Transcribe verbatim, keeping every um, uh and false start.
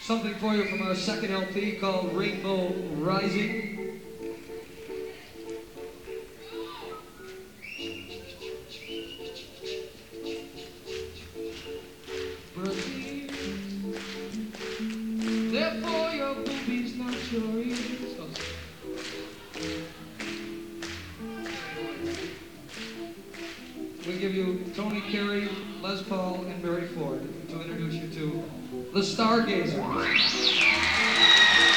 Something for you from our second L P called Rainbow Rising. Therefore your boobies, not your ears. We give you Tony Carey, Les Paul, and Mary Ford to introduce you to The Stargazer.